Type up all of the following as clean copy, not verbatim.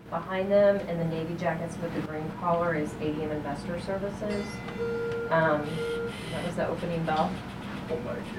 Behind them in the navy jackets with the green collar is ADM Investor Services. That was the opening bell. Oh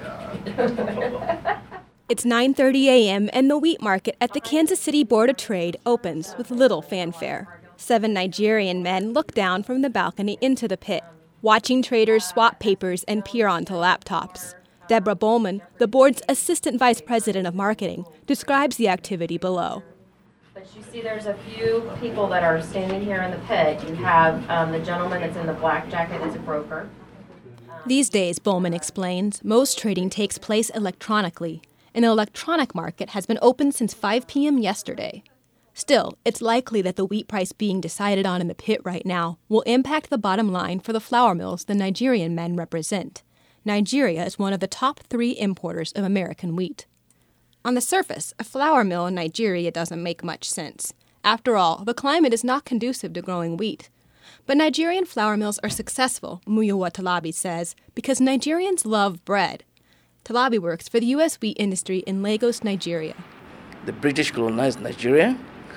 my God. It's 9:30 a.m. and the wheat market at the Kansas City Board of Trade opens with little fanfare. 7 Nigerian men look down from the balcony into the pit, watching traders swap papers and peer onto laptops. Deborah Bowman, the board's assistant vice president of marketing, describes the activity below. But you see there's a few people that are standing here in the pit. You have the gentleman that's in the black jacket is a broker. These days, Bowman explains, most trading takes place electronically. An electronic market has been open since 5 p.m. yesterday. Still, it's likely that the wheat price being decided on in the pit right now will impact the bottom line for the flour mills the Nigerian men represent. Nigeria is one of the top 3 importers of American wheat. On the surface, a flour mill in Nigeria doesn't make much sense. After all, the climate is not conducive to growing wheat. But Nigerian flour mills are successful, Muyiwa Talabi says, because Nigerians love bread. Talabi works for the U.S. wheat industry in Lagos, Nigeria. The British colonized Nigeria,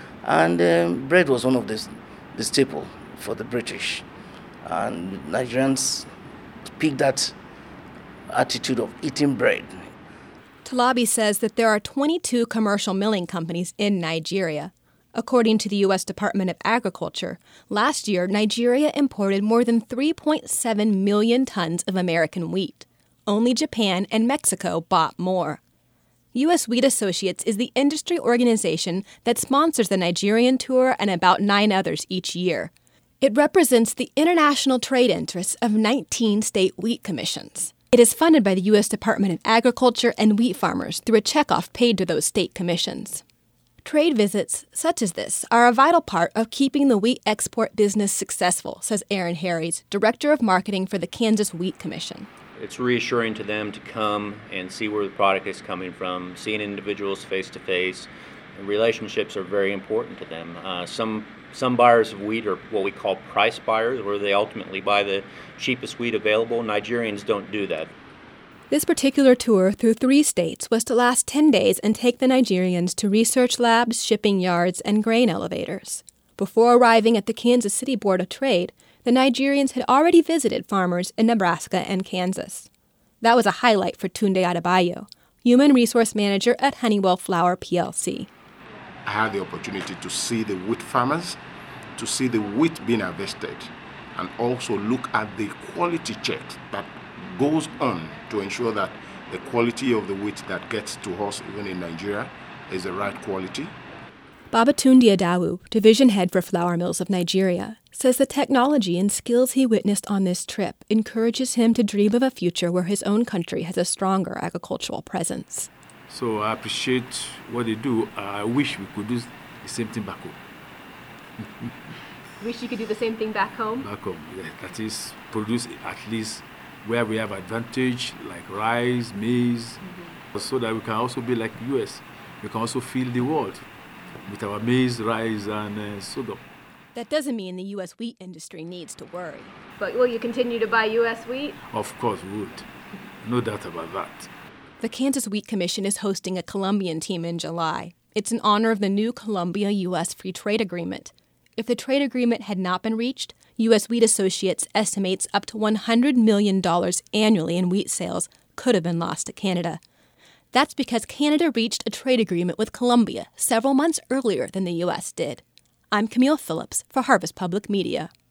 and bread was one of the staple for the British. And Nigerians picked that attitude of eating bread. Talabi says that there are 22 commercial milling companies in Nigeria. According to the U.S. Department of Agriculture, last year Nigeria imported more than 3.7 million tons of American wheat. Only Japan and Mexico bought more. U.S. Wheat Associates is the industry organization that sponsors the Nigerian tour and about 9 others each year. It represents the international trade interests of 19 state wheat commissions. It is funded by the U.S. Department of Agriculture and wheat farmers through a checkoff paid to those state commissions. Trade visits such as this are a vital part of keeping the wheat export business successful, says Aaron Harries, Director of Marketing for the Kansas Wheat Commission. It's reassuring to them to come and see where the product is coming from, seeing individuals face to face. Relationships are very important to them. Some buyers of wheat are what we call price buyers, where they ultimately buy the cheapest wheat available. Nigerians don't do that. This particular tour through 3 states was to last 10 days and take the Nigerians to research labs, shipping yards, and grain elevators. Before arriving at the Kansas City Board of Trade, the Nigerians had already visited farmers in Nebraska and Kansas. That was a highlight for Tunde Adebayo, Human Resource Manager at Honeywell Flour plc. I had the opportunity to see the wheat farmers, to see the wheat being harvested, and also look at the quality check that goes on to ensure that the quality of the wheat that gets to us, even in Nigeria, is the right quality. Babatunde Adawu, division head for Flour Mills of Nigeria, says the technology and skills he witnessed on this trip encourages him to dream of a future where his own country has a stronger agricultural presence. So I appreciate what they do. I wish we could do the same thing back home. Wish you could do the same thing back home? Back home, yeah, that is, produce at least where we have advantage, like rice, maize, so that we can also be like the U.S. We can also feed the world with our maize, rice, and sorghum. That doesn't mean the U.S. wheat industry needs to worry. But will you continue to buy U.S. wheat? Of course we would. No doubt about that. The Kansas Wheat Commission is hosting a Colombian team in July. It's in honor of the new Colombia-U.S. Free Trade Agreement. If the trade agreement had not been reached, U.S. Wheat Associates estimates up to $100 million annually in wheat sales could have been lost to Canada. That's because Canada reached a trade agreement with Colombia several months earlier than the U.S. did. I'm Camille Phillips for Harvest Public Media.